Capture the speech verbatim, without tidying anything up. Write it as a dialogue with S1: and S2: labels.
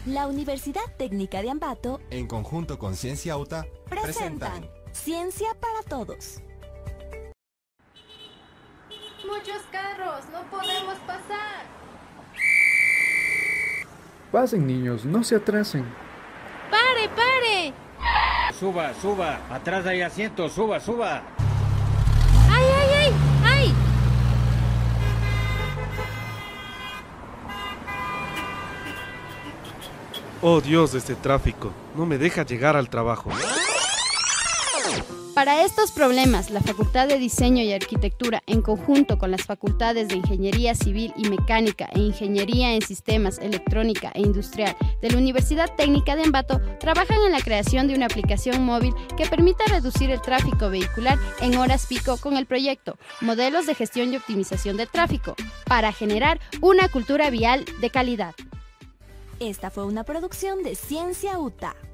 S1: La Universidad Técnica de Ambato,
S2: en conjunto con Ciencia UTA,
S1: presentan Ciencia para Todos.
S3: Muchos carros, no podemos pasar.
S4: Pasen, niños, no se atrasen.
S3: ¡Pare, pare!
S5: Suba, suba, atrás hay asientos, suba, suba.
S3: ¡Ay, ay, ay! ¡Ay!
S6: Oh Dios, este tráfico, no me deja llegar al trabajo.
S7: Para estos problemas, la Facultad de Diseño y Arquitectura, en conjunto con las facultades de Ingeniería Civil y Mecánica e Ingeniería en Sistemas, Electrónica e Industrial de la Universidad Técnica de Ambato, trabajan en la creación de una aplicación móvil que permita reducir el tráfico vehicular en horas pico con el proyecto Modelos de Gestión y Optimización del Tráfico, para generar una cultura vial de calidad.
S1: Esta fue una producción de Ciencia UTA.